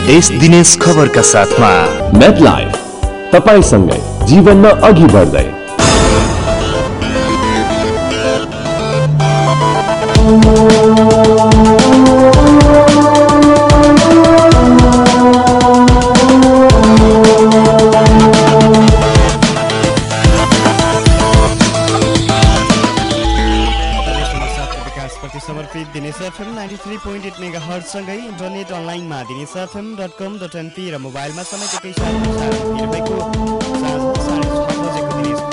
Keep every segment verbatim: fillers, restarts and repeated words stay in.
देश दिनेश खबरका साथमा मेटलाइफ तपाईसँगै जीवनमा अघि बढ्दै। समर्पित Dinesh FM ninety three point eight megahertz सँगै इन्टरनेट अनलाइनमा Dinesh FM dot com dot NP र मोबाइलमा समय एकैसाथ तपाईँको साँझ साढे छ बजेको दिनेश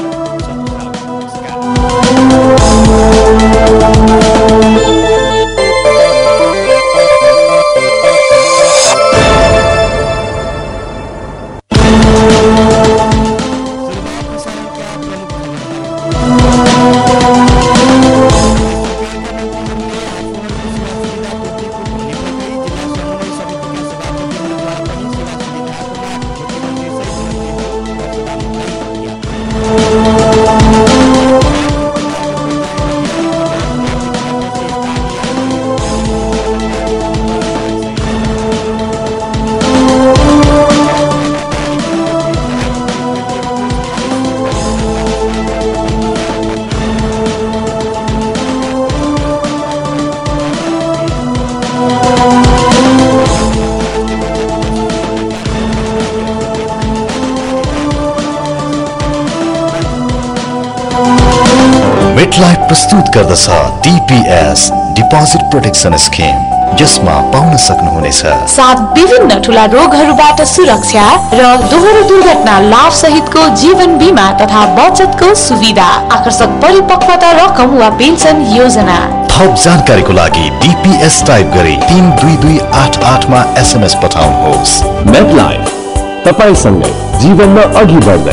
मेटलाइफ प्रस्तुत गर्दछ डीपीएस डिपोजिट प्रोटेक्सन स्किम, जसमा पाउन सक्नुहुनेछ सात विभिन्न ठूला रोगहरूबाट सुरक्षा र दोहोरो दुर्घटना लाभ सहितको जीवन बीमा तथा बचतको सुविधा, आकर्षक परिपक्वता रकम वा पेन्सन योजना। थप जानकारीको लागि डीपीएस टाइप गरी तीन दुई दुई आठ आठ मा एसएमएस पठाउनुहोस्। मेटलाइफ तपाईसँगै जीवनमा अघि बढ्दै।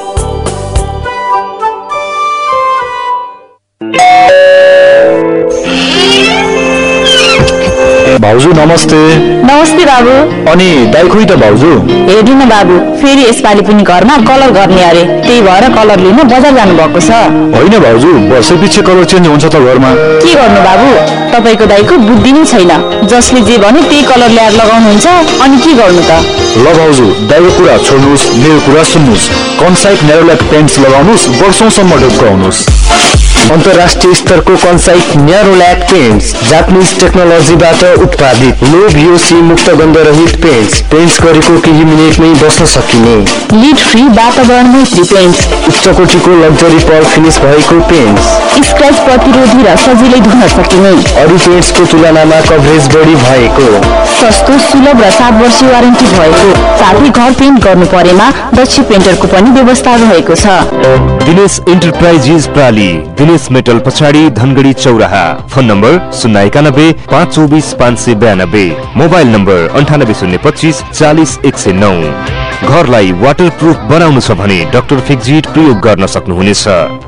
भाउजू नमस्ते। नमस्ते बाबु। अनि दाइ खोइ त भाउजू? हेर्नु न बाबु, फेरि यसपालि पनि घरमा कलर गर्ने अरे, त्यही भएर कलर लिन बजार जानु भएको छ। होइन भाउजू, वर्षै पछि कलर चेन्ज हुन्छ त घरमा। के गर्नु बाबु, तपाईँको दाइको बुद्धि नै छैन, जसले जे भने त्यही कलर ल्याएर लगाउनुहुन्छ, अनि के गर्नु त? ल भाउजू, दाइको कुरा छोड्नुहोस्, मेरो कुरा सुन्नुहोस्। कन्साइट न्यारोल्याक पेन्ट्स लगाउनुहोस्, वर्षौंसम्म ढुक्काउनुहोस्। अन्तर्राष्ट्रिय स्तरको कन्साइट न्यारोल्याक पेन्ट्स, जापानिज टेक्नोलोजीबाट उत्पादित लो भीओसी मुक्त गन्धरहित पेन्ट्स, पेन्ट्स गरेको केही मिनेटमै बस्न सकिने, लिड फ्री वातावरण मैत्री पेन्ट्स, उच्च कोटीको लग्जरी पर्ल फिनिश भएको पेन्ट्स, स्क्रैच प्रतिरोधी र सजिलै धुन सकिने, अरू पेन्ट्सको तुलनामा कभरेज बढी भएको, सस्तो सुलभ र सात वर्ष वारेन्टी भएको, साथै घर पेन्ट गर्नु परेमा दक्ष पेन्टरको पनि व्यवस्था रहेको छ। दिनेश इन्टरप्राइजेज प्राली, दिनेश मेटल पछाडि धनगढी चौराहा। फोन नम्बर शून्य एकानब्बे पाँच चौबिस पाँच सय बयानब्बे, मोबाइल नम्बर अन्ठानब्बे शून्य पच्चिस चालिस एक सय नौ। घरलाई वाटर प्रुफ बनाउनु छ भने डाक्टर फिक्जिट प्रयोग गर्न सक्नुहुनेछ।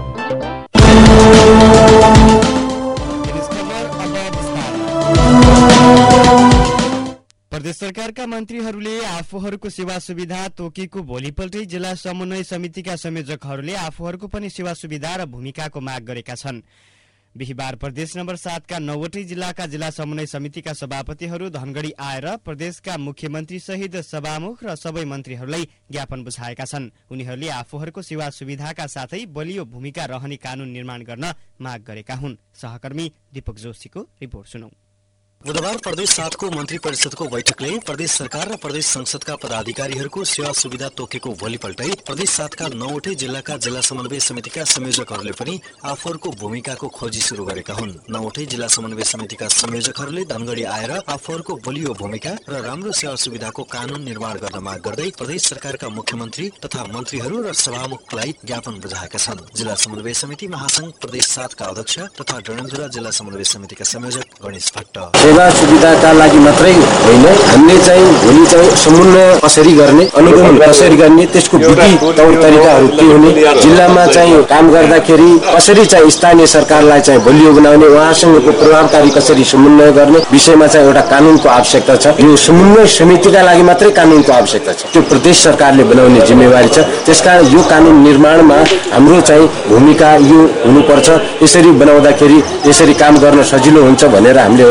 प्रदेश सरकारका मन्त्रीहरूले आफूहरूको सेवा सुविधा तोकेको भोलिपल्टै जिल्ला समन्वय समितिका संयोजकहरूले आफूहरूको पनि सेवा सुविधा र भूमिकाको माग गरेका छन्। बिहिबार प्रदेश नम्बर सातका नौवटै जिल्लाका जिल्ला समन्वय समितिका सभापतिहरू धनगढी आएर प्रदेशका मुख्यमन्त्री सहित सभामुख र सबै मन्त्रीहरूलाई ज्ञापन बुझाएका छन्। उनीहरूले आफूहरूको सेवा सुविधाका साथै बलियो भूमिका रहने कानून निर्माण गर्न माग गरेका हुन्। सहकर्मी दीपक जोशीको रिपोर्ट सुनौ। बुधबार प्रदेश सातको मन्त्री परिषदको बैठकले प्रदेश सरकार र प्रदेश संसदका पदाधिकारीहरूको सेवा सुविधा तोकेको भोलिपल्टै प्रदेश सातका नौवटै जिल्लाका जिल्ला समन्वय समितिका संयोजकहरूले पनि आफूहरूको भूमिकाको खोजी शुरू गरेका हुन्। नौवटै जिल्ला समन्वय समितिका संयोजकहरूले धनगढी आएर आफूहरूको बलियो भूमिका र राम्रो सेवा सुविधाको कानून निर्माण गर्न माग गर्दै प्रदेश सरकारका मुख्यमन्त्री तथा मन्त्रीहरू र सभामुखलाई ज्ञापन बुझाएका छन्। जिल्ला समन्वय समिति महासंघ प्रदेश सातका अध्यक्ष तथा डडेलधुरा जिल्ला समन्वय समितिका संयोजक गणेश भट्ट सेवा सुविधाका लागि मात्रै होइन, हामीले चाहिँ भोलि चाहिँ समन्वय कसरी गर्ने, अनुगमन कसरी गर्ने, त्यसको विधि तौर तरिकाहरू के हुने, जिल्लामा चाहिँ काम गर्दाखेरि कसरी चाहिँ स्थानीय सरकारलाई चाहिँ बलियो बनाउने, उहाँसँगको प्रभावकारी कसरी समन्वय गर्ने विषयमा चाहिँ एउटा कानूनको आवश्यकता छ। यो समन्वय समितिका लागि मात्रै कानूनको आवश्यकता छ, त्यो प्रदेश सरकारले बनाउने जिम्मेवारी छ। त्यसकारण यो कानून निर्माणमा हाम्रो चाहिँ भूमिका यो हुनुपर्छ। यसरी बनाउँदाखेरि यसरी काम गर्न सजिलो हुन्छ भनेर हामीले एउटा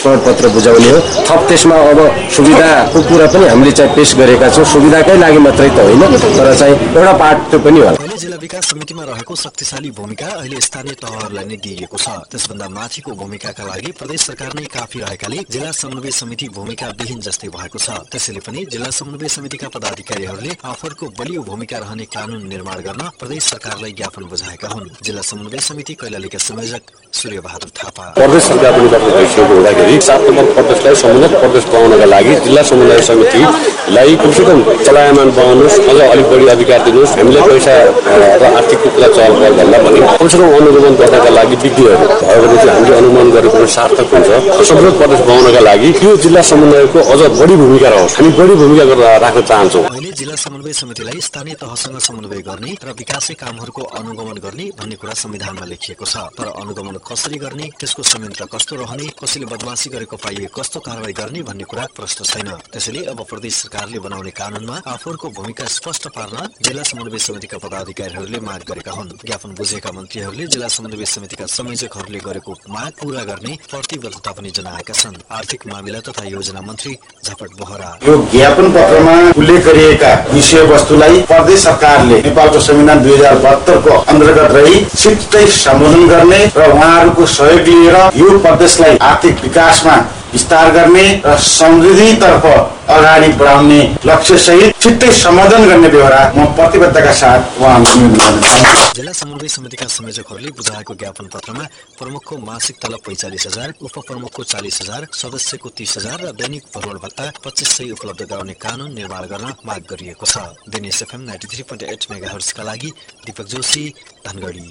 प्रमाणपत्र बुझाउने हो। थप त्यसमा अब सुविधाको कुरा पनि हामीले चाहिँ पेश गरेका छौँ। सुविधाकै लागि मात्रै त होइन, तर चाहिँ एउटा पार्ट पनि होला। पहिले जिल्ला विकास समितिमा रहेको शक्तिशाली भूमिका अहिले स्थानीय तहहरूलाई नै दिइएको छ। त्यसभन्दा माथिको भूमिकाका लागि प्रदेश सरकार नै काफी रहेकाले जिल्ला समन्वय समिति भूमिका विहीन जस्तै भएको छ। त्यसैले पनि जिल्ला समन्वय समितिका पदाधिकारीहरूले आफूहरूको बलियो भूमिका रहने कानून निर्माण गर्न प्रदेश सरकारलाई ज्ञापन बुझाएका हुन्। जिल्ला समन्वय समिति कैलालीका संयोजक सूर्य बहादुर थापा प्रदेश सरकार पनि गर्न गइसकेको हुँदाखेरि सात नम्बर प्रदेशलाई समुन्नत प्रदेश बनाउनका लागि जिल्ला समन्वय समितिलाई कमसेकम चलायमान बनाउनुहोस्, अझ अलिक बढी अधिकार दिनुहोस्। हामीले पैसा र आर्थिक कुरा चहल पहल भन्दा पनि कमसेकम अनुगमन गर्नका लागि विज्ञहरू भयो भने चाहिँ हामीले अनुगमन गरेको सार्थक हुन्छ। समुन्नत प्रदेश बनाउनका लागि यो जिल्ला समन्वयको अझ बढी भूमिका रहोस्, हामी बढी भूमिका राख्न चाहन्छौँ। अहिले जिल्ला समन्वय समितिलाई स्थानीय तहसँग समन्वय गर्ने र विकासै कामहरूको अनुगमन गर्ने भन्ने कुरा संविधानमा लेखिएको छ। तर अनुगमन कसरी गर्ने, त्यसको संयन्त्र कस्तो रहने, कसैले बदमाशी गरेको पाइए कस्तो कारवाही गर्ने भन्ने कुरा प्रश्न छैन। त्यसैले अब प्रदेश सरकारले बनाउने कानूनमा आफूहरूको भूमिका स्पष्ट पार्न जिल्ला समन्वय समितिका पदाधिकारीहरूले माग गरेका हुन्। ज्ञापन बुझेका मन्त्रीहरूले जिल्ला समन्वय समितिका संयोजकहरूले गरेको माग पूरा गर्ने प्रतिबद्धता पनि जनाएका छन्। आर्थिक मामिला तथा योजना मन्त्री झपट बोहरा यो ज्ञापन पत्रमा उल्लेख गरिएका विषयवस्तुलाई प्रदेश सरकारले नेपालको संविधान दुई हजार बहत्तरको अन्तर्गत रही छिट्टै सम्बोधन गर्ने र उहाँहरूको सहयोग लिएर यो प्रदेशलाई आर्थिक विकासमा विस्तार गर्ने र समृद्धितर्फ अगाडि बढाउने लक्ष्य सहित छिट्टै समाधान गर्ने बेहोरा म प्रतिबद्धताका साथ उहाँहरूको निवेदन गर्न चाहन्छु। जिल्ला समन्वय समितिका संयोजकहरूले बुझाएको ज्ञापन पत्रमा प्रमुखको मासिक तलब पैंचालिस हजार, उपप्रमुखको चालिस हजार, सदस्यको तीस हजार र दैनिक भ्रमण भत्ता पच्चिस सय उपलब्ध गराउने कानून निर्माण गर्न माग गरिएको छ। Dinesh FM ninety three point eight मेगाहर्ट्जका लागि दीपक जोशी, धनगढी।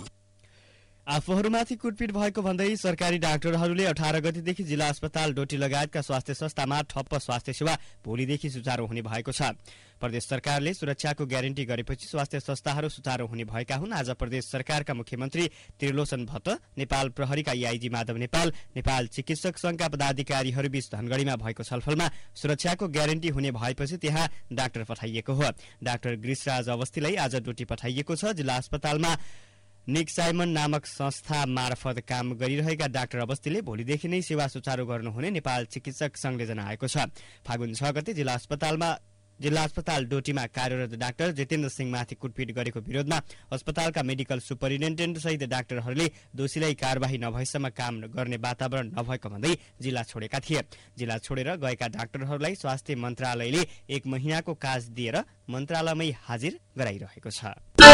आफूहरूमाथि कुटपिट भएको भन्दै सरकारी डाक्टरहरूले अठार गतेदेखि जिल्ला अस्पताल डोटी लगायतका स्वास्थ्य संस्थामा ठप्प स्वास्थ्य सेवा भोलिदेखि सुचारू हुने भएको छ। प्रदेश सरकारले सुरक्षाको ग्यारेन्टी गरेपछि स्वास्थ्य संस्थाहरू सुचारू हुने भएका हुन्। आज प्रदेश सरकारका मुख्यमन्त्री त्रिलोचन भट्ट, नेपाल प्रहरीका आईजी माधव नेपाल, नेपाल चिकित्सक संघका पदाधिकारीहरूबीच धनगढीमा भएको छलफलमा सुरक्षाको ग्यारेन्टी हुने भएपछि त्यहाँ डाक्टर पठाइएको हो। डाक्टर गिरिशराज अवस्थीलाई आज डोटी पठाइएको छ। जिल्ला अस्पतालमा निक साइमन नामक संस्था मार्फत काम गरिरहेका डाक्टर अवस्थीले भोलिदेखि नै सेवा सुचारू गर्नुहुने नेपाल चिकित्सक संघले जनाएको छ। फागुन छ गते जिल्ला अस्पतालमा जिल्ला अस्पताल डोटीमा कार्यरत डाक्टर जितेन्द्र सिंहमाथि कुटपिट गरेको विरोधमा अस्पतालका मेडिकल सुपरिन्टेन्डेन्ट सहित डाक्टरहरूले दोषीलाई कार्यवाही नभएसम्म काम गर्ने वातावरण नभएको भन्दै जिल्ला छोडेका थिए। जिल्ला छोडेर गएका डाक्टरहरूलाई स्वास्थ्य मन्त्रालयले एक महिनाको काज दिएर मन्त्रालयमै हाजिर गराइरहेको छ।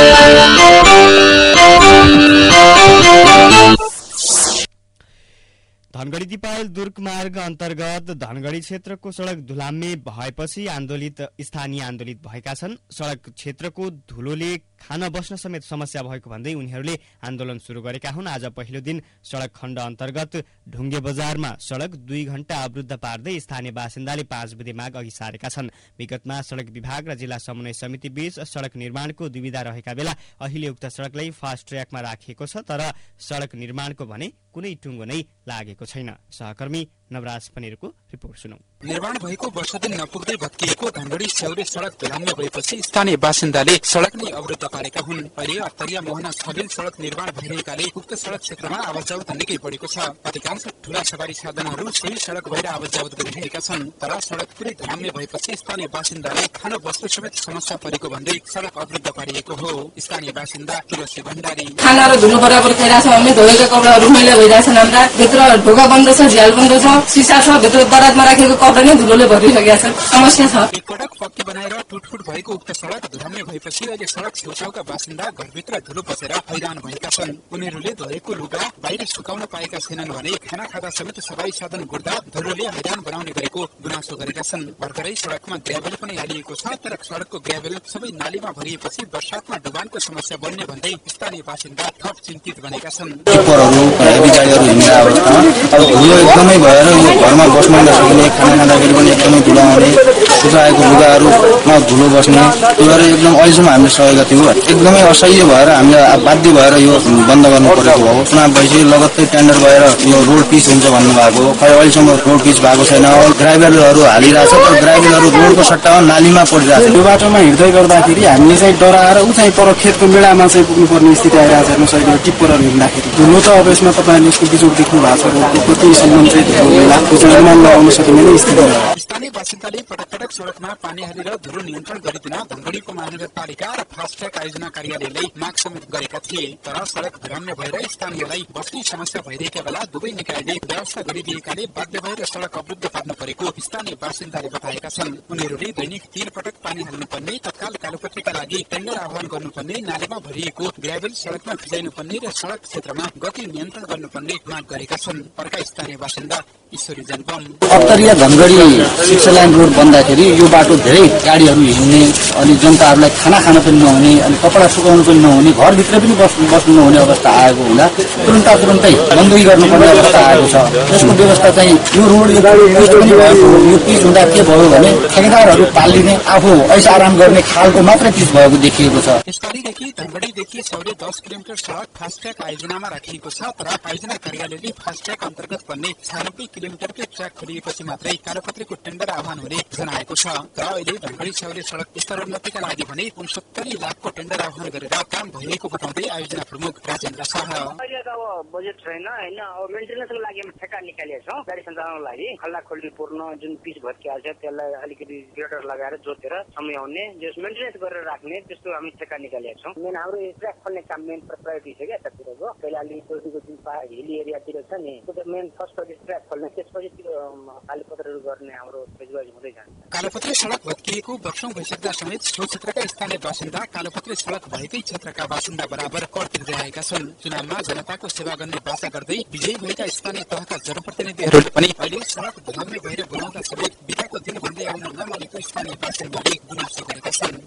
धनगढी दिपायल दुर्ग मार्ग अन्तर्गत धनगढी क्षेत्रको सड़क धुलाम्मे भएपछि आन्दोलित स्थानीय आन्दोलित भएका छन्। सड़क क्षेत्रको धुलोले खान बस्न समेत समस्या भएको भन्दै उनीहरूले आन्दोलन शुरू गरेका हुन्। आज पहिलो दिन सड़क खण्ड अन्तर्गत ढुङ्गे बजारमा सड़क दुई घण्टा अवरुद्ध पार्दै स्थानीय बासिन्दाले पाँच बुधे माग अघि सारेका छन्। विगतमा सड़क विभाग र जिल्ला समन्वय समिति बीच सड़क निर्माणको दुविधा रहेका बेला अहिले उक्त सड़कलाई फास्ट ट्र्याकमा राखिएको छ, तर सड़क निर्माणको भने कुनै टुङ्गो नै लागेको छैन। सहकर्मी नवराज पनेरको रिपोर्ट सुनौ। निर्माण भएको वर्ष दिन नपुग्दै भत्किएको धनगढी स्याउरे सड़क धुलाम्य भएपछि स्थानीय बासिन्दाले सड़क नै अवरुद्ध पारेका हुन्। अहिले अत्तरिया मोहना छलिन सड़क निर्माण भइरहेकाले उक्त सड़क क्षेत्रमा आवाजावत निकै बढेको छ। अधिकांश ठूला सवारी साधनहरू सोही सड़क भएर आवाजावत गरिरहेका छन्। तर सड़क पुरै धुलाम्य भएपछि स्थानीय बासिन्दाले खान बस्न समेत समस्या परेको भन्दै सड़क अवरुद्ध पारिएको हो। स्थानीय बासिन्दा तुलसी भण्डारी खाना र धुलो बराबर खाइरहेको छ। हामी धोएका कपडाहरू मैला भइरहेछन्। हाम्रा भित्र ढोका बन्द छ, झ्याल बन्द छ, सिसा छ, भित्र दराजमा राखेको कपडा नै धुलोले भरिसकेका छन्। समस्या छ। एकपटक पक्की बनाएर टुटफुट भएको उक्त सड़क धुलाम्य भएपछि अहिले सड़क छेउछाउका बासिन्दा घरभित्र धुलो बसेर हैरान भएका छन्। उनीहरूले धोएको लुगा बाहिर सुकाउन पाएका छैनन् भने खाना खाँदा समेत सवारी साधन गुड्दा धुलोले हैरान बनाउने गरेको गुनासो गरेका छन्। भर्खरै सड़कमा ग्राभेल पनि हालिएको छ, तर सड़कको ग्राभेल सबै नालीमा भरिएपछि वर्षातमा डुबानको समस्या बढ्ने भन्दै स्थानीय बासिन्दा थप चिन्तित बनेका छन्। अब धुलो एकदमै भएर यो घरमा बस्न नसकिने, खाना खाँदाखेरि पनि एकदमै धुलो नहुने, सुकाएको लुगाहरूमा धुलो बस्ने, त्योहरू एकदम अहिलेसम्म हामीले सहेका थियौँ। एकदमै असह्य भएर हामीले बाध्य भएर यो बन्द गर्नु परेको हो। चुनाव भएपछि लगत्तै टेन्डर भएर यो रोड पिच हुन्छ भन्नुभएको, खै अहिलेसम्म रोड पिच भएको छैन। ग्राभेलहरू हालिरहेछ, तर ग्राभेलहरू रोडको सट्टामा नालीमा परिरहेछ। यो बाटोमा हिँड्दै गर्दाखेरि हामीले चाहिँ डराएर उ चाहिँ पर खेतको मेलामा चाहिँ पुग्नुपर्ने स्थिति आइरहेको छ। हेर्नुहोस् अहिले टिप्परहरू हिँड्दाखेरि धुलो त अब यसमा तपाईँहरूले यसको बिजोड देख्नु भएको छ। रोडको कतिसम्म चाहिँ धुलो मेला त्यो चाहिँ अनुमान लगाउन सकिने स्थिति हो। स्थानीय बासिन्दाले पटक पटक सडकमा पानी हालेर धुलो नियन्त्रण गरिदिन धनगढीको महानगरपालिका र फास्ट्याग आयोजना कार्यालयले माग समेत गरेका थिए। तर सडक भ्रम्य भएर स्थानीयलाई बस्ने समस्या भइरहेका बेला दुवै निकायले व्यवस्था गरिदिएकाले बाध्य भएर सडक अवरुद्ध पार्नु परेको स्थानीय बासिन्दाले बताएका छन्। उनीहरूले दैनिक तीन पटक पानी हाल्नुपर्ने, तत्काल कालोपत्रीका लागि टेन्डर आह्वान गर्नुपर्ने, नालीमा भरिएको ग्राभेल सडकमा भिजाइनुपर्ने र सडक क्षेत्रमा गति नियन्त्रण गर्नुपर्ने माग गरेका छन्। अर्का स्थानीय बासिन्दा ईश्वरी जनपम अत्तरिया धनगढी शिक्षा लाइन रोड बन्दाखेरि यो बाटो धेरै गाडीहरू हिँड्ने, अनि जनताहरूलाई खाना खान पनि नहुने, अनि कपडा सुकाउनु पनि नहुने, घरभित्र पनि बस्नु नहुने अवस्था आएको हुँदा तुरन्त तुरन्तै बन्दै गर्नुपर्ने अवस्था आएको छ। यसको व्यवस्था चाहिँ यो रोड यो पिच पनि भएको हो। यो पिच हुँदा के भयो भने ठेकेदारहरू पालिने, आफू ऐसा आराम गर्ने खालको मात्रै पिच भएको देखिएको छ। स्थलीदेखि धनगढीदेखि सौर्य दस किलोमिटर सडक फास्ट्याग आयोजनामा राखिएको छ, तर आयोजना कार्यालयले फास्ट्याग अन्तर्गत पर्ने छयानब्बे किलोमिटरकै ट्र्याक खोलिएपछि मात्रै कालोपत्रीको टेन्डर आह्वान हुने जनाएको छ। र अहिले धनगढी सौर्य सडक स्तरोन्नतिका लागि भने उनसत्तरी लाखको टेन्डर आह्वान गरेर काम भइरहेको बताउँदै आयोजना प्रमुख राजेन्द्र शाह अहिले त अब बजेट छैन होइन, अब मेन्टेनेन्सको लागि हामी ठेक्का निकालेका छौँ। गाडी सञ्चालनको लागि खल्ला खोल्टी पूर्ण जुन पिच भत्किएको छ त्यसलाई अलिकति ग्रेटर लगाएर जोतेर सम्झाउने, जस मेन्टेनेन्स गरेर राख्ने त्यस्तो हामी ठेक्का निकालेका छौँ। मेन हाम्रो ट्र्याक खोल्ने काम मेन प्रायोरिटी छ क्या यतातिरको। पहिला अलिक टोटीको जुन हिली एरियातिर छ नि त्यो मेन फर्स्ट ट्र्याक खोल्ने, त्यसपछि त्यो कालोपत्रहरू गर्ने हाम्रो फेजबाजी हुँदै जान्छ। कालोपत्री सडक भत्किएको वर्षौं भइसक्दा समेत सो क्षेत्रका स्थानीय बासिन्दा कालोपत्री सडक भएकै क्षेत्रका बासिन्दा बराबर कर तिर्दै आएका छन्। चुनावमा जनताको सेवा गर्ने बाचा गर्दै विजयी भएका स्थानीय तहका जनप्रतिनिधिहरूले पनि अहिले सडक भ्रम्य भएर बोलाउँदा समेत बिताको दिन भन्दै आउन नमानेको स्थानीय बासिन्दाले गुनासो गरेका छन्।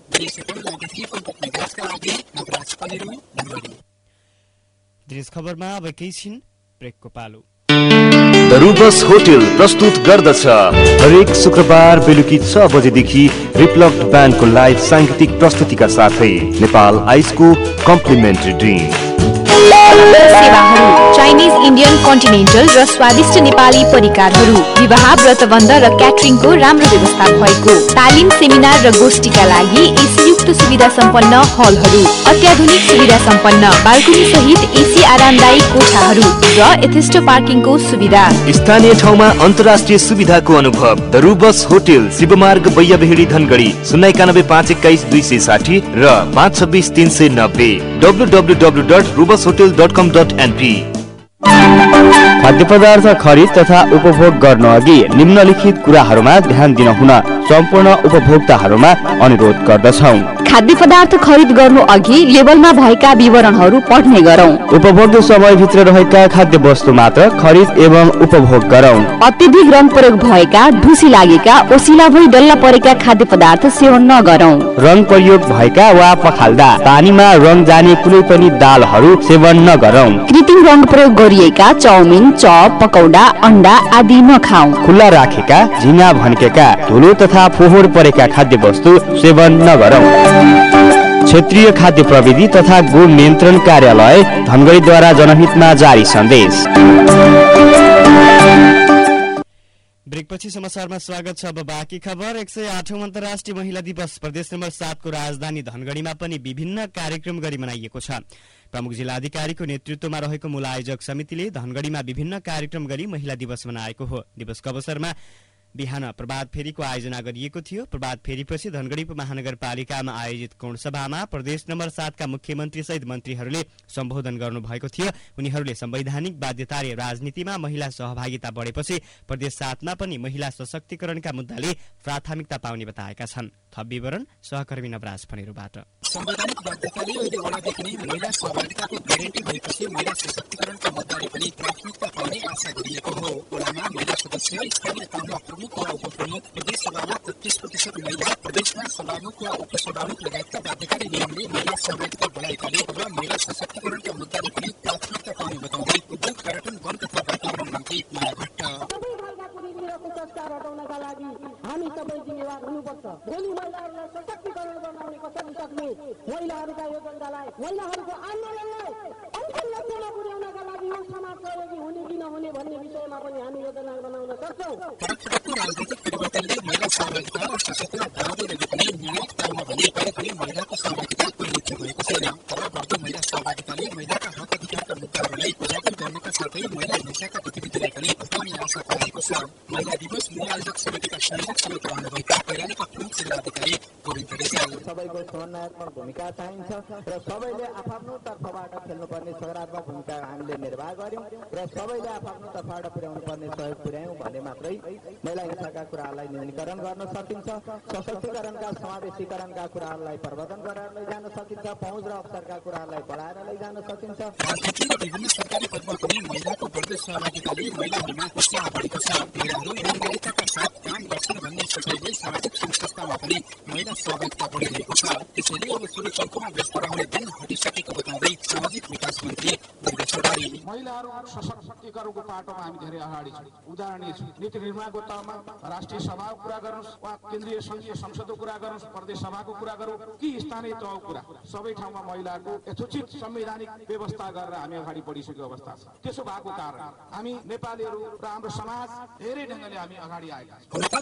देश खबरमा अब केही छिन ब्रेकको पालो। द रूबस होटल प्रस्तुत गर्दछ हरेक शुक्रबार बेलुकी छ बजेदेखि रिप्लक ब्यान्डको लाइभ सांगीतिक प्रस्तुतिका साथै नेपाल आइसको कम्प्लिमेन्ट्री ड्रिङ्क, सेवाहरू, चाइनिज, इन्डियन, कन्टिनेन्टल र स्वादिष्ट नेपाली परिकारहरू, विवाह, व्रतबन्ध र क्याटरिङको राम्रो व्यवस्था भएको, तालिम, सेमिनार र गोष्ठीका लागि एसीयुक्त सुविधा सम्पन्न हलहरू, अत्याधुनिक सुविधा सम्पन्न बाल्कनी सहित एसी आरामदायी कोठाहरू र यथेष्ट पार्किङको सुविधा। स्थानीय ठाउँमा अन्तर्राष्ट्रिय सुविधाको अनुभव। The Rubus hotel Shivmarg Baiyabehadi Dhangadhi शून्य एकानब्बे पाँच एक्काइस दुई सय साठी र पाँच छब्बिस तीन सय नब्बे W W W dot Rubus hotel dot com dot NP. खाद्य पदार्थ खरिद तथा उपभोग गर्न अघि निम्नलिखित कुराहरूमा ध्यान दिन हुन सम्पूर्ण उपभोक्ताहरूमा अनुरोध गर्दछौँ। खाद्य पदार्थ खरिद गर्नु अघि लेबलमा भएका विवरणहरू पढ्ने गरौँ। उपभोग्य समयभित्र रहेका खाद्य वस्तु मात्र खरिद एवं उपभोग गरौँ। अत्यधिक रङ प्रयोग भएका, ढुसी लागेका, ओसिला भई डल्ला परेका खाद्य पदार्थ सेवन नगरौँ। रङ प्रयोग भएका वा पखाल्दा पानीमा रङ जाने कुनै पनि दालहरू सेवन नगरौँ। कृत्रिम रङ प्रयोग गरिएका चाउमिन, चप, पकौडा, अन्डा आदि नखाऊ। खुल्ला राखेका, झिङ्गा भन्केका, धुलो तथा फोहोर परेका खाद्य वस्तु सेवन नगरौँ। क्षेत्रीय खाद्य प्रविधि तथा गुण नियन्त्रण कार्यालय धनगढीद्वारा जनहितमा जारी सन्देश। ब्रेकपछि समाचारमा स्वागत छ। अब बाँकी खबर। एक सय आठौं अन्तर्राष्ट्रिय महिला दिवस प्रदेश नम्बर सातको राजधानी धनगढीमा पनि विभिन्न कार्यक्रम गरी मनाइएको छ। प्रमुख जिल्लाधिकारीको नेतृत्वमा रहेको मूल आयोजक समितिले धनगढीमा विभिन्न कार्यक्रम गरी महिला दिवस मनाएको हो। दिवसको अवसरमा बिहान प्रभात फेरीको आयोजना गरिएको थियो। प्रभात फेरीपछि धनगढी महानगरपालिकामा आयोजित कोणसभामा प्रदेश नम्बर सातका मुख्यमन्त्री सहित मन्त्रीहरूले सम्बोधन गर्नुभएको थियो। उनीहरूले संवैधानिक बाध्यताले राजनीतिमा महिला सहभागिता बढेपछि प्रदेश सातमा पनि महिला सशक्तिकरणका मुद्दाले प्राथमिकता पाउने बताएका छन्। थप विवरण सहकर्मी नवराज फनेरुबाट। संवैधानिक बाध्यताले अहिले वडादेखि नै महिला सहभागिताको ग्यारेन्टी भएपछि महिला सशक्तिकरणका मुद्दाले पनि प्राथमिकता पाउने आशा गरिएको हो। वडामा महिला सदस्य, स्थानीय तहमा प्रमुख वा उपप्रमुख, प्रदेश सभामा तेत्तीस प्रतिशत महिला, प्रदेशमा सभामुख वा उपसभामुख लगायतका बाध्यकारी नियमले महिला सहभागिता बढाएकाले अब महिला सशक्तिकरणका मुद्दाले पनि प्राथमिकता पाउने बताउँदै उद्योग, पर्यटन, वन तथा वातावरण मन्त्री माया भट्ट हामी तपाईँ जिम्मेवार हुनुपर्छ। भोलि महिलाहरूलाई सशक्तिकरण बनाउने कसरी सक्ने, महिलाहरूका योगदानलाई, महिलाहरूको आन्दोलनलाई अन्तिम लक्ष्यमा पुर्याउनका लागि यो समाज सहयोगी हुने कि नहुने भन्ने विषयमा पनि हामी योजना बनाउन सक्छौँ। फरक-फरकको राजनीतिक परिवर्तनले महिला सहभागिता र सशक्तिकरण बढाउँदै लगेकोले निर्णायक तहमा भने कहिले महिलाको सहभागिता परिलक्षित भएको छैन। तर बढ्दो महिला सहभागिताले महिलाका हक अधिकारका मुद्दाहरूलाई उजागर गर्नका साथै महिला हिंसाका गतिविधिलाई पनि हटाउने आशा पाएको छ। महिला दिवस मूल आयोजक समितिका संयोजक समेत रहनुभएका कैलालीका प्रमुख जिल्लाधिकारी गोविन्द रेसाल सबैको समन्वयात्मक भूमिका चाहिन्छ र सबैले आफ्नो तर्फबाट खेल्नुपर्ने सकारात्मक भूमिका हामीले निर्वाह गर्यौं र सबैले आफ्नो तर्फबाट पुर्याउनु पर्ने सहयोग पुर्यायौं भने मात्रै महिला हिंसाका कुराहरूलाई न्यूनीकरण गर्न सकिन्छ, सशक्तिकरणका समावेशीकरणका कुराहरूलाई प्रवर्धन गरेर लैजान सकिन्छ, पहुँच र अवसरका कुराहरूलाई बढाएर लैजान सकिन्छ। राजनीतिक र विभिन्न सरकारी पदमा पनि महिलाको बढ्दो सहभागिताले महिलाहरूमा उत्साह बढेको छ। महिलाहरू इमानदारीताका साथ काम गर्छन् भन्ने सोचाइले सामाजिक संस्थामा पनि महिला सहभागिता बढिरहेको छ। त्यसैले अब सुरु चौकोमा व्यस्त रहने दिन हटिसकेको बताउँदै सामाजिक विकास मन्त्री दुर्गा चौधरी महिलाहरू सशक्तिकरणको पाटोमा हामी धेरै अगाडि छौँ, उदाहरणीय छौँ। नीति निर्माणको तहमा राष्ट्रिय सभाको कुरा गर्नुहोस् वा केन्द्रीय संघीय संसदको कुरा गर्नुहोस्, प्रदेश सभाको कुरा गरौँ कि स्थानीय तहको कुरा, सबै ठाउँमा महिलाको यथोचित संवैधानिक व्यवस्था गरेर हामी अगाडि बढिसकेको अवस्था छ। त्यसो भएको कारण हामी नेपालीहरू र हाम्रो समाज धेरै ढङ्गले हामी अगाडि आएका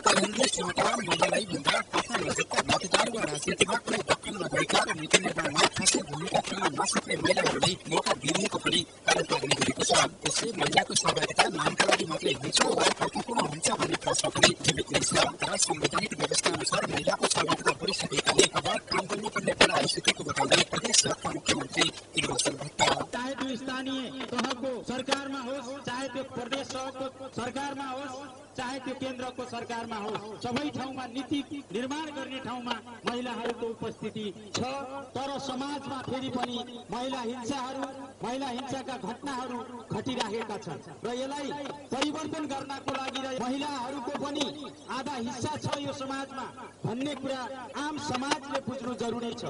छौँ। त्यसै महिलाको सहभागिता नामका लागि मात्रै हुन्छ वा अर्थपूर्ण हुन्छ भन्ने प्रश्न पनि जीवित नै छ। तर संवैधानिक व्यवस्था अनुसार महिलाको सहभागिता बढिसकेकाले अब काम गर्नुपर्ने बेला आइसकेको बताउँदै प्रदेश सरकारका मुख्यमन्त्री त्रिलोचन भट्ट चाहे त्यो स्थानीय तहको सरकारमा होस्, चाहे त्यो प्रदेश तहको सरकारमा होस्, चाहे त्यो केन्द्रको सरकारमा होस्, सबै ठाउँमा नीति निर्माण गर्ने ठाउँमा महिलाहरूको उपस्थिति छ। तर समाजमा फेरि पनि महिला हिंसाहरू, महिला हिंसाका घटनाहरू घटिरहेका छन् र यसलाई परिवर्तन गर्नको लागि र महिलाहरूको पनि आधा हिस्सा छ यो समाजमा भन्ने कुरा आम समाजले बुझ्नु जरुरी छ।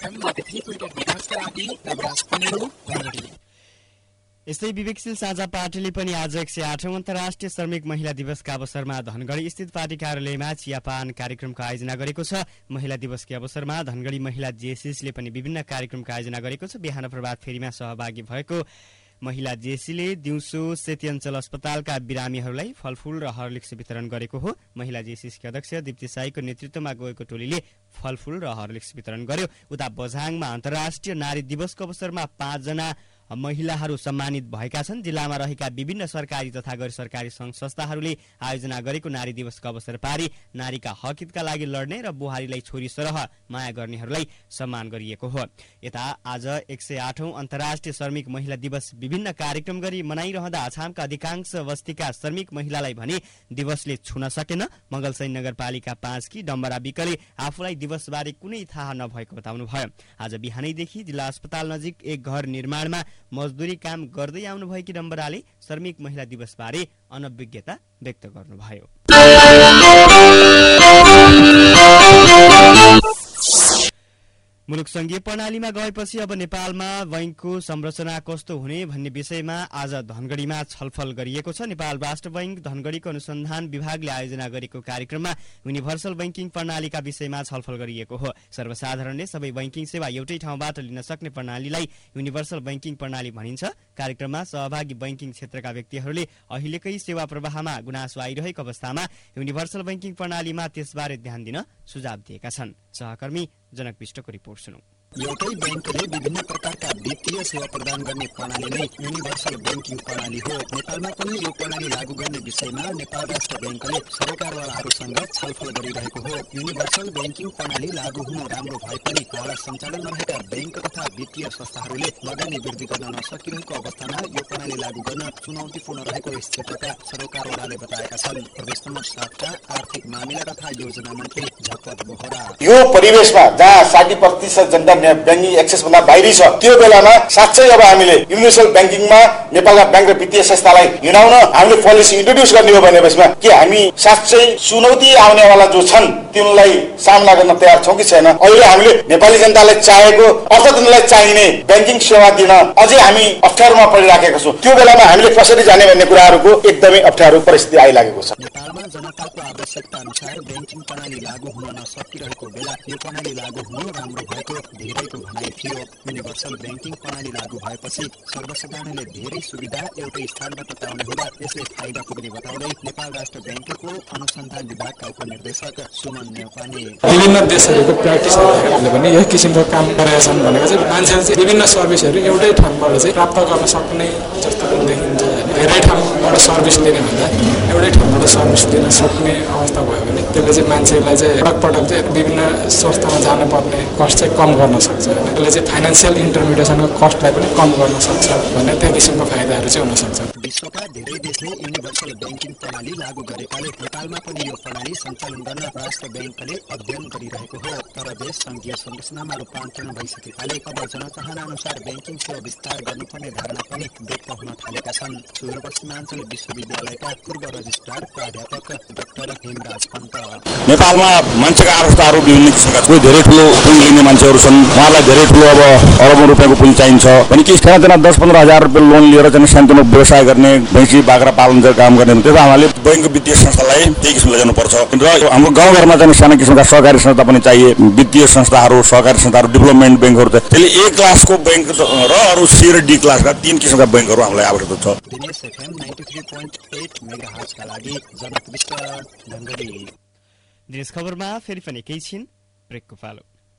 यस्तै विवेकशील साझा पार्टीले पनि आज एक सय आठौं अन्तर्राष्ट्रिय श्रमिक महिला दिवसका अवसरमा धनगढी स्थित पार्टी कार्यालयमा चियापान कार्यक्रमको आयोजना गरेको छ। महिला दिवसकै अवसरमा धनगढी महिला जेएसएसले पनि विभिन्न कार्यक्रमको आयोजना गरेको छ। बिहान प्रभात फेरीमा सहभागी भएको महिला जेएससीले दिउँसो सेती अञ्चल अस्पतालका बिरामीहरूलाई फलफूल र हर्लिक्स वितरण गरेको हो। महिला जेएससीका अध्यक्ष दीप्ति साईको नेतृत्वमा गएको टोलीले फलफूल र हर्लिक्स वितरण गर्यो। उता बझाङमा अन्तर्राष्ट्रिय नारी दिवसको अवसरमा पाँचजना महिलाहरू सम्मानित भएका छन्। जिल्लामा रहेका विभिन्न सरकारी तथा गैर सरकारी संघ संस्थाहरूले आयोजना गरेको नारी दिवसको अवसर पारी नारीका हक हितका लागि लड्ने र बुहारीलाई छोरी सरह माया गर्नेहरूलाई सम्मान गरिएको हो। यता आज एक सय आठौं अन्तर्राष्ट्रिय श्रमिक महिला दिवस विभिन्न कार्यक्रम गरी मनाइरहँदा अछामका अधिकांश बस्तीका श्रमिक महिलालाई भने दिवसले छुन सकेन। मंगलसैन नगरपालिका पाँचकी डम्बरा विकले आफूलाई दिवसबारे कुनै थाहा नभएको बताउनुभयो। आज बिहानैदेखि जिल्ला अस्पताल नजिक एक घर निर्माणमा मजदुरी काम गर्दै आउनुभएकी डम्बराले श्रमिक महिला दिवसबारे अनभिज्ञता व्यक्त गर्नुभयो। मुलुक संघीय प्रणालीमा गएपछि अब नेपालमा बैंकको संरचना कस्तो हुने भन्ने विषयमा आज धनगढीमा छलफल गरिएको छ। नेपाल राष्ट्र बैंक धनगढीको अनुसन्धान विभागले आयोजना गरेको कार्यक्रममा युनिभर्सल बैंकिङ प्रणालीका विषयमा छलफल गरिएको हो। सर्वसाधारणले सबै बैंकिङ सेवा एउटै ठाउँबाट लिन सक्ने प्रणालीलाई युनिभर्सल बैंकिङ प्रणाली भनिन्छ। कार्यक्रममा सहभागी बैंकिङ क्षेत्रका व्यक्तिहरूले अहिलेकै सेवा प्रवाहमा गुनासो आइरहेको अवस्थामा युनिभर्सल बैंकिङ प्रणालीमा त्यसबारे ध्यान दिन सुझाव दिएका छन्। सहकर्मी जनक विष्टको रिपोर्ट सुनौ। एउटै बैंकले विभिन्न प्रकारका वित्तीय सेवा प्रदान गर्ने प्रणाली नै युनिभर्सल बैंकिङ प्रणाली हो। नेपालमा पनि यो प्रणाली लागू गर्ने विषयमा नेपाल राष्ट्र बैंकले सरकारवालाहरूसँग छलफल गरिरहेको हो। युनिभर्सल बैंकिङ प्रणाली लागू हुन राम्रो भए पनि हाल सञ्चालनमा रहेका बैंक तथा वित्तीय संस्थाहरूले लगानी वृद्धि गर्न नसकिरहेको अवस्थामा यो प्रणाली लागू गर्न चुनौतीपूर्ण रहेको यस क्षेत्रका सरकारवालाले बताएका छन्। प्रदेश नम्बर सातका आर्थिक मामिला तथा योजना मन्त्री झकत बोहरा यो परिवेशमा जहाँ साठी प्रतिशत जनता भन्ने ब्याङ्किङ एक्सेस भन्दा बाहिरी छ। त्यो बेलामा साँच्चै अब हामीले युनिभर्सल ब्याङ्किङमा नेपालका ब्याङ्क र वित्तीय संस्थालाई हिँडाउन हामीले पोलिसी इन्ट्रोड्युस गर्ने हो भनेपछि के हामी साँच्चै चुनौती आउनेवाला जो छन् तिनलाई सामना गर्न तयार छौँ कि छैन। अहिले हामीले नेपाली जनतालाई चाहेको अर्थतन्त्रलाई चाहिने ब्याङ्किङ सेवा दिन अझै हामी अप्ठ्यारोमा परिराखेका छौँ। त्यो बेलामा हामीले कसरी जाने भन्ने कुराहरूको एकदमै अप्ठ्यारो परिस्थिति आइलागेको छ। नेपालमा जनताको आवश्यकता अनुसार ब्याङ्किङ प्रणाली लागू हुन नसकिरहेको बेला यो प्रणाली लागू हुनु राम्रो भएको धेरैको भनाइ थियो। युनिभर्सल ब्याङ्किङ प्रणाली लागू भएपछि सर्वसाधारणले धेरै सुविधा एउटै स्थानबाट पाउने हुँदा यसले फाइदा पुग्ने बताउँदै नेपाल राष्ट्र ब्याङ्कको अनुसन्धान विभागका उपनिर्देशक सुमन नेपालले विभिन्न देशहरूको प्र्याक्टिसहरूले पनि यही किसिमको काम गरेका छन् भनेको चाहिँ मान्छेले चाहिँ विभिन्न सर्भिसहरू एउटै ठाउँबाट चाहिँ प्राप्त गर्न सक्ने जस्तो पनि देखिन्छ। धेरै ठाउँबाट सर्भिस दिने भन्दा एउटै ठाउँबाट सर्भिस दिन सक्ने अवस्था भयो भने त्यसले चाहिँ मान्छेलाई चाहिँ पटक पटक चाहिँ विभिन्न संस्थामा जानुपर्ने कस्ट चाहिँ कम गर्न सक्छ। त्यसले चाहिँ फाइनेन्सियल इन्टरमिडिएसनको कस्टलाई पनि कम गर्न सक्छ भन्ने त्यो किसिमको फाइदाहरू चाहिँ हुन सक्छ। विश्वका धेरै देशले युनिभर्सल ब्याङ्किङ प्रणाली लागू गरेकाले नेपालमा पनि यो प्रणाली सञ्चालन गर्न राष्ट्र ब्याङ्कले अध्ययन गरिरहेको हो। तर देश सङ्घीय संरचनामा रूपान्तरण भइसकेकाले अब जनचाहना अनुसार ब्याङ्किङ सेवा विस्तार गर्नुपर्ने धारणा पनि व्यक्त हुन थालेका छन्। सुदूरपश्चिमाञ्चल विश्वविद्यालयका पूर्व रजिस्ट्रार प्राध्यापक डाक्टर हेमराज पन्त नेपालमा मान्छेका आवश्यकताहरू विभिन्न किसिमका कोही धेरै ठुलो पुँजी लिने मान्छेहरू छन्, उहाँलाई धेरै ठुलो अब अरबौँ रुपियाँको पुँजी चाहिन्छ भने कि सानोतिनो दस पन्ध्र हजार रुपियाँ लोन लिएर चाहिँ सानोतिनो व्यवसाय गर्ने भैँसी बाख्रा पालन काम गर्ने त्यो हामीले बैङ्क वित्तीय संस्थालाई त्यही किसिमले जानुपर्छ। र हाम्रो गाउँघरमा चाहिँ सानो किसिमका सहकारी संस्था पनि चाहिए। वित्तीय संस्थाहरू सहकारी संस्थाहरू डेभलपमेन्ट ब्याङ्कहरू त्यसले ए क्लासको ब्याङ्क र अरू सी र डी क्लासका तीन किसिमका ब्याङ्कहरू हामीलाई आवश्यकता छ। देश खबरमा फेरि पनि केही छिन् ब्रेकको पालो।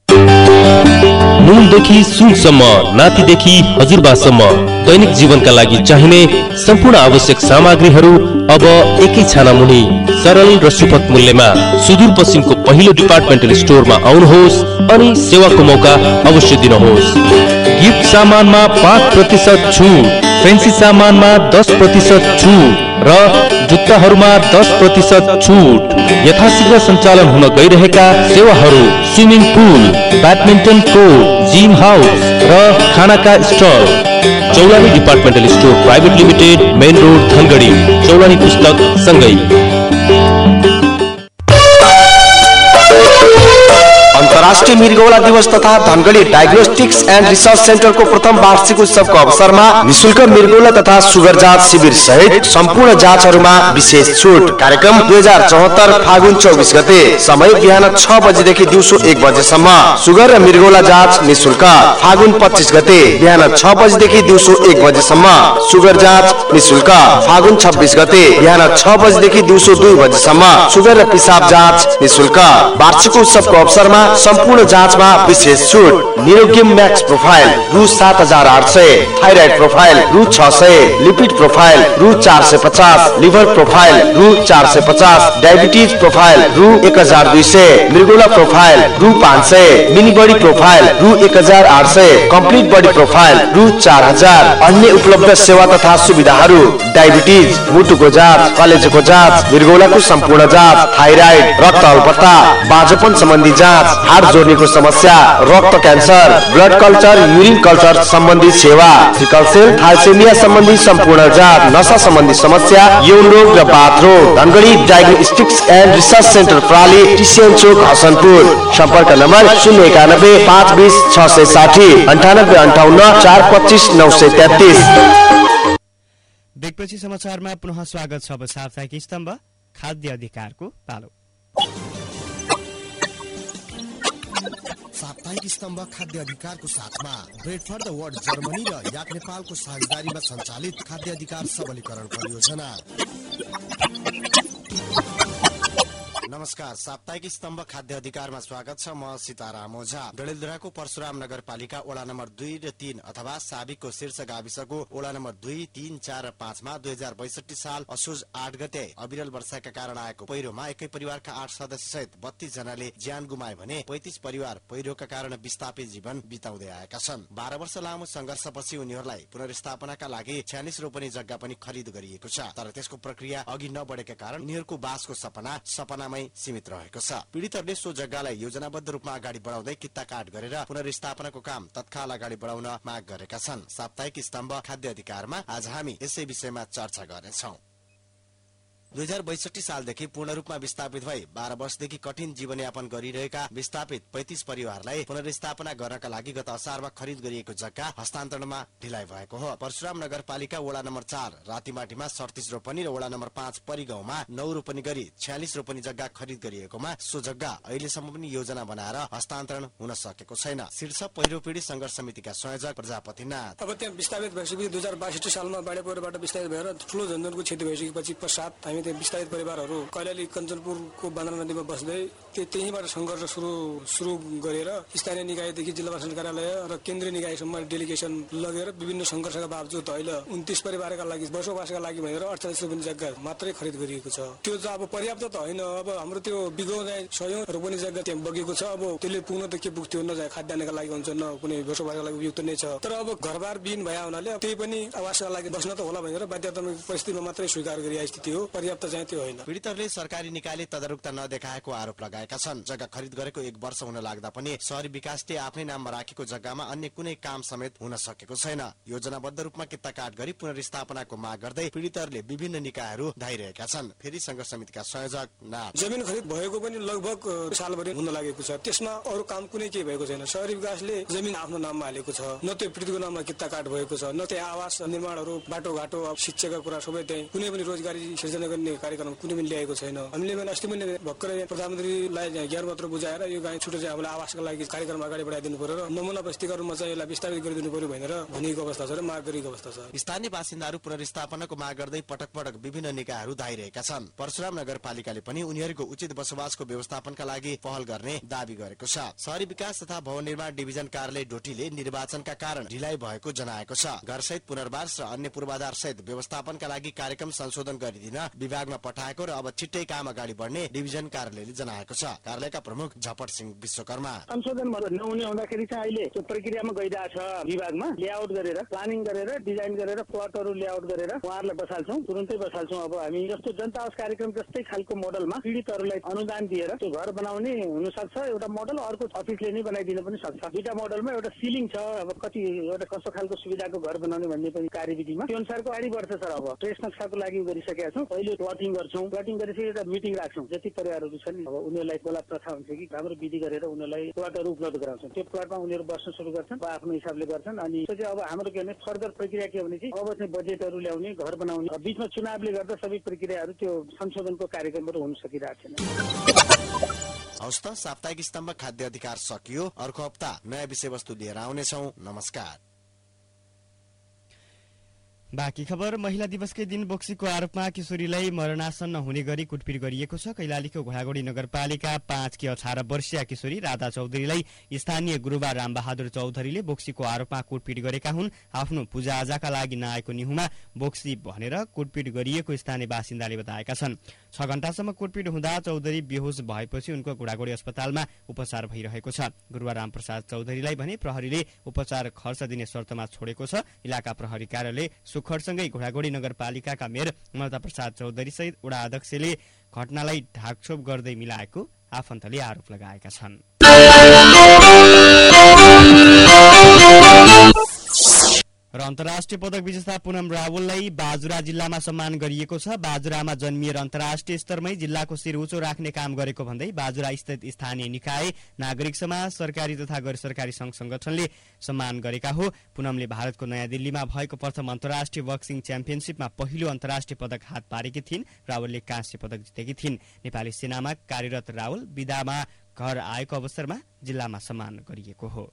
नुनदेखि सुनसम्म, नातिदेखि हजुरबासम्म दैनिक जीवनका लागि चाहिने सम्पूर्ण आवश्यक सामग्रीहरू अब एकै छाना मुनि सरल र सुपथ मूल्यमा सुदूरपश्चिमको पहिलो डिपार्टमेन्टल स्टोरमा आउनुहोस् अनि सेवाको मौका अवश्य दिनुहोस्। गिफ्ट सामानमा पाँच प्रतिशत छुट, फेन्सी सामानमा दस प्रतिशत छुट र जुत्ताहरूमा दस प्रतिशत छुट। यथाशीघ्र सञ्चालन हुन गइरहेका सेवाहरू swimming pool, badminton court, gym house र खानाका stall. Chaulani departmental store private limited, main road Dhangadhi, Chaulani पुस्तक सँगै। अन्तर्राष्ट्रिय मृगौला दिवस तथा धनगढी डायग्नोस्टिक्स एन्ड रिसर्च सेन्टरको प्रथम वार्षिक उत्सवको अवसरमा निशुल्क मृगौला तथा सुगर जाँच शिविर सहित सम्पूर्ण जाँचहरूमा विशेष छुट। कार्यक्रम दुई हजार चौहत्तर फागुन चौबिस गते, समय बिहान छ बजेदेखि दिउँसो एक बजेसम्म। सुगर र मृगौला जाँच निशुल्क। फागुन पच्चिस गते बिहान छ बजेदेखि दिउँसो एक बजेसम्म सुगर जाँच निशुल्क। फागुन छब्बिस गते बिहान छ बजेदेखि दिउँसो दुई बजेसम्म सुगर र पिसाब जाँच निशुल्क। वार्षिक उत्सवको अवसरमा सम्पूर्ण जाँचमा विशेष छुट। निरोगियम म्याक्स प्रोफाइल रु सात हजार आठ सय, थाइराइड प्रोफाइल रु छ सय, लिपिड प्रोफाइल रु चार सय पचास, लिभर प्रोफाइल रु चार सय पचास, डायबिटिज प्रोफाइल रु एक हजार दुई सय, मृगौला प्रोफाइल रु पाँच सय, मिनी बडी प्रोफाइल रु एक हजार आठ सय, कम्प्लिट बडी प्रोफाइल रु चार हजार। अन्य उपलब्ध सेवा तथा सुविधाहरू डायबिटिज, मुटुको जाँच, कलेजोको जाँच, मृगौलाको सम्पूर्ण जाँच, थाइराइड, रक्त अल्पता, बाँझोपन सम्बन्धी जाँच, हार्ट जोड्नेको समस्या, रक्त cancer, blood culture, urine culture सम्बन्धी सेवा, सिकल सेल, थ्यालेसेमिया सम्बन्धी सम्पूर्ण जाँच, नशा सम्बन्धी समस्या, यौन रोग र बाथ रोग। Dhangadhi diagnostics and research centre प्राली, टिसिएन चोक, हसनपुर। सम्पर्क नम्बर शून्य एकानब्बे पाँच बिस छ सय साठी, अन्ठानब्बे अन्ठाउन्न चार पच्चिस नौ सय तेत्तिस। ब्रेकपछि समाचारमा पुनः स्वागत छ। अब साप्ताहिक स्तम्भ खाद्य अधिकारको पालो। साप्ताहिक स्तम्भ खाद्य अधिकारको साथमा Bread for the World Germany र याक नेपालको साझेदारीमा सञ्चालित खाद्य अधिकार सबलीकरण परियोजना। नमस्कार, साप्ताहिक स्तम्भ खाद्य अधिकारमा स्वागत छ। म सीताराम ओझा। डडेलधुराको परशुराम नगरपालिका वडा नम्बर दुई र तीन अथवा साबिकको शीर्ष गाविसको वडा नम्बर दुई, तीन, चार र पाँचमा दुई हजार बैसठी साल असोज आठ गते अविरल वर्षाका कारण आएको पहिरोमा एकै परिवारका आठ सदस्य सहित बत्तीस जनाले ज्यान गुमाए भने पैंतिस परिवार पहिरोका कारण विस्थापित जीवन बिताउँदै आएका छन्। बाह्र वर्ष लामो संघर्षपछि उनीहरूलाई पुनर्स्थापनाका लागि छ्यालिस रोपनी जग्गा पनि खरिद गरिएको छ। तर त्यसको प्रक्रिया अघि नबढेका कारण उनीहरूको बासको सपना सपनामै चाहिँ सीमित रहेको छ। पीडितहरूले सो जग्गालाई योजनाबद्ध रूपमा अगाडि बढाउँदै कित्ता काट गरेर पुनर्स्थापनाको काम तत्काल अगाडि बढाउन माग गरेका छन्। साप्ताहिक स्तम्भ खाद्य अधिकारमा आज हामी यसै विषयमा चर्चा गर्नेछौँ। दुई हजार बैसठी सालदेखि पूर्ण रूपमा विस्थापित भई बाह्र वर्षदेखि कठिन जीवनयापन गरिरहेका विस्थापित पैंतीस परिवारलाई पुनर्स्थापना गर्नका लागि गत असारमा खरिद गरिएको जग्गा हस्तान्तरणमा ढिलाइ भएको हो। परशुराम नगरपालिका वडा नम्बर चार रातिमाटीमा सडतिस रोपनी र वडा नम्बर पाँच परिगाउँमा नौ रोपनी गरी छ्यालिस रोपनी जग्गा खरिद गरिएकोमा सो जग्गा अहिलेसम्म पनि योजना बनाएर हस्तान्तरण हुन सकेको छैन। शीर्ष पहिरो पीडित संघर्ष समितिका संयोजक प्रजापतिनाथ अब त्यहाँ विस्थापित भइसकेपछि दुई हजार बासठी सालमा बाढी पहिरोबाट विस्थापित भएर ठूलो जनजनको क्षति भइसकेपछि पश्चात हामी त्यहाँ विस्थापित परिवारहरू कैलाली कञ्चनपुरको बान्द्रा नदीमा बस्दै त्यहीँबाट सङ्घर्ष सुरु सुरु गरेर स्थानीय निकायदेखि जिल्ला प्रशासन कार्यालय र केन्द्रीय निकायसम्म डेलिगेसन लगेर विभिन्न सङ्घर्षका बावजुद अहिले उन्तिस परिवारका लागि बसोबासका लागि भनेर अडचालिस रोपनी जग्गा मात्रै खरिद गरिएको छ। त्यो चाहिँ अब पर्याप्त त होइन। अब हाम्रो त्यो बिगो चाहिँ सयौं रोपनी जग्गा त्यहाँ बगेको छ। अब त्यसले पुग्न त के पुग्थ्यो, न खाद्यान्नका लागि हुन्छ न कुनै बसोबासका लागि उपयुक्त नै छ। तर अब घरबार बिन भए हुनाले त्यही पनि आवासका लागि बस्न त होला भनेर बाध्यतात्मक परिस्थितिमा मात्रै स्वीकार गरिएको स्थिति हो। पर्याप्त चाहिँ त्यो होइन। पीडितहरूले सरकारी निकायले तदारुकता नदेखाएको आरोप लगाएका छन्। जग्गा खरिद गरेको एक वर्ष हुन लाग्दा पनि शहरी विकासले आफ्नै नाममा राखेको जग्गामा अन्य कुनै काम समेत हुन सकेको छैन। योजनाबद्ध रूपमा कित्ता काट गरी पुनर्स्थापनाको माग गर्दै पीडितहरूले विभिन्न निकायहरू धाइरहेका छन्। फेरि संघर्ष समितिका संयोजक नाथ जमिन खरिद भएको पनि लगभग सालभरि हुन लागेको छ। त्यसमा अरू काम कुनै केही भएको छैन। शहरी विकासले जमिन आफ्नो नाममा हालेको छ, न त्यो पीडितको नाममा कित्ता काट भएको छ, न त्यहाँ आवास निर्माणहरू बाटोघाटो शिक्षाका कुरा सबै त्यही कुनै पनि रोजगारी सिर्जना गर्ने कार्यक्रम कुनै पनि ल्याएको छैन। हामीले अस्ति पनि भर्खरै प्रधानमन्त्रीलाई ज्ञान पत्र बुझाएर यो गाई छुटो चाहिँ हामीलाई आवासका लागि कार्यक्रम अगाडि बढाइदिनु पर्यो र नमुना बस्तीका रूपमा चाहिँ यसलाई विस्तारित गरिदिनु पर्यो भनेर भनिएको अवस्था छ र माग गरिएको अवस्था छ। स्थानीय बासिन्दाहरू पुनर्स्थापनाको माग गर्दै पटक पटक विभिन्न निकायहरू धाइरहेका छन्। परशुराम नगरपालिकाले पनि उनीहरूको उचित बसोबासको व्यवस्थापनका लागि पहल गर्ने दावी गरेको छ। शहरी विकास तथा भवन निर्माण डिभिजन कार्यालय डोटीले निर्वाचनका कारण ढिलाइ भएको जनाएको छ। घरसहित पुनर्वास र अन्य पूर्वाधार सहित व्यवस्थापनका लागि कार्यक्रम संशोधन गरिदिन विभागमा पठाएको र अब छिट्टै काम अगाडि बढ्ने डिभिजन कार्यालयले जनाएको छ। कार्यालयका प्रमुख झपट सिंह विश्वकर्मा संशोधन नहुने हुँदाखेरि चाहिँ अहिले त्यो प्रक्रियामा गइरहेछ। विभागमा लेआउट गरेर प्लानिङ गरेर डिजाइन गरेर प्लटहरू लेआउट गरेर उहाँहरूलाई बसाल्छौँ, तुरुन्तै बसाल्छौँ। अब हामी जस्तो जनता आवास कार्यक्रम जस्तै खालको मोडलमा पीडितहरूलाई अनुदान दिएर त्यो घर बनाउने हुन सक्छ। एउटा मोडल अर्को अफिसले नै बनाइदिन पनि सक्छ। दुईटा मोडलमा एउटा सिलिङ छ। अब कति एउटा कस्तो खालको सुविधाको घर बनाउने भन्ने पनि कार्यविधिमा त्यो अनुसारको अगाडि बढ्छ सर। अब ट्रेस नक्साको लागि गरिसकेका छौँ। पहिले प्लटिङ गर्छौँ, प्लटिङ गरेपछि एउटा मिटिङ राख्छौँ। जति परिवारहरू छन् अब उनीहरूलाई बोला प्रथा हुन्छ कि राम्रो विधि गरेर उनीहरूलाई प्लटहरू उपलब्ध गराउँछौँ। त्यो प्लटमा उनीहरू बस्न सुरु गर्छन्, आफ्नो हिसाबले गर्छन्। अनि त्यो चाहिँ अब हाम्रो के भने फर्दर प्रक्रिया के भने चाहिँ अब चाहिँ बजेटहरू ल्याउने, घर बनाउने, बिचमा चुनावले गर्दा सबै प्रक्रियाहरू त्यो संशोधनको कार्यक्रमबाट हुन सकिरहेको छैन। हवस् त, साप्ताहिक स्तम्भ खाद्य अधिकार सकियो। अर्को हप्ता नयाँ विषयवस्तु लिएर आउनेछौँ। नमस्कार। बाँकी खबर। महिला दिवसकै दिन बोक्सीको आरोपमा किशोरीलाई मरणासन्न हुने गरी कुटपिट गरिएको छ। कैलालीको घोडागोडी नगरपालिका पाँच की अठार वर्षीय किशोरी राधा चौधरीलाई स्थानीय गुरुबा रामबहादुर चौधरीले बोक्सीको आरोपमा कुटपिट गरेका हुन्। आफ्नो पूजाआजाका लागि नआएको निहुमा बोक्सी भनेर कुटपिट गरिएको स्थानीय बासिन्दाले बताएका छन्। छ घण्टासम्म कुटपिट हुँदा चौधरी बेहोस भएपछि उनको घोडागोडी अस्पतालमा उपचार भइरहेको छ। गुरुबा रामप्रसाद चौधरीलाई भने प्रहरीले उपचार खर्च दिने शर्तमा छोडेको छ। इलाका प्रहरी कार्यालय सुखरसँगै घोडागोडी नगरपालिकाका मेयर ममता प्रसाद चौधरी सहित वडा अध्यक्षले घटनालाई ढाकछोप गर्दै मिलाएको आफन्तले आरोप लगाएका छन्। र अन्तर्राष्ट्रिय पदक विजेता पुनम रावललाई बाजुरा जिल्लामा सम्मान गरिएको छ। बाजुरामा जन्मिएर अन्तर्राष्ट्रिय स्तरमै जिल्लाको शिर उचो राख्ने काम गरेको भन्दै बाजुरा स्थित स्थानीय निकाय, नागरिक समाज, सरकारी तथा गैर सरकारी संघ संगठनले सम्मान गरेका हो। पुनमले भारतको नयाँ दिल्लीमा भएको प्रथम अन्तर्राष्ट्रिय बक्सिङ च्याम्पियनसिपमा पहिलो अन्तर्राष्ट्रिय पदक हात पारेकी थिइन्। रावलले काँस्य पदक जितेकी थिइन्। नेपाली सेनामा कार्यरत रावल विदामा घर आएको अवसरमा जिल्लामा सम्मान गरिएको हो।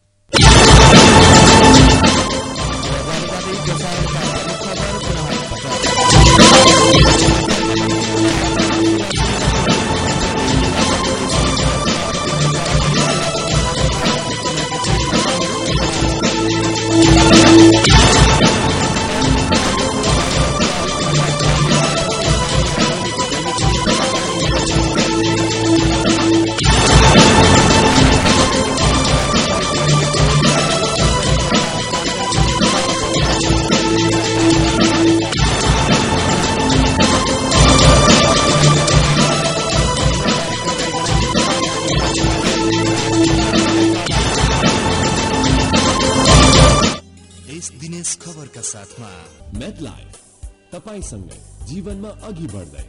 खबरका साथमा मेडलाइफ तपाईसँगै जीवनमा अघि बढ्दै।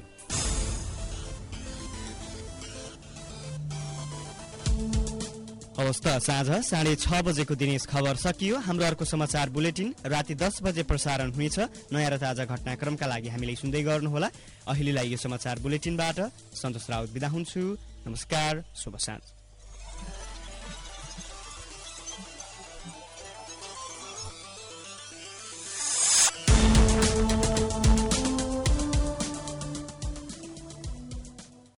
हवस् त साँझ साढे छ बजेको दिनेश खबर सकियो। हाम्रो अर्को समाचार बुलेटिन राति दस बजे प्रसारण हुनेछ। नयाँ र ताजा घटनाक्रमका लागि हामीले सुन्दै गर्नुहोला। अहिलेलाई यो समाचार बुलेटिनबाट सन्तोष राउत बिदा हुन्छु। नमस्कार, शुभ साँझ।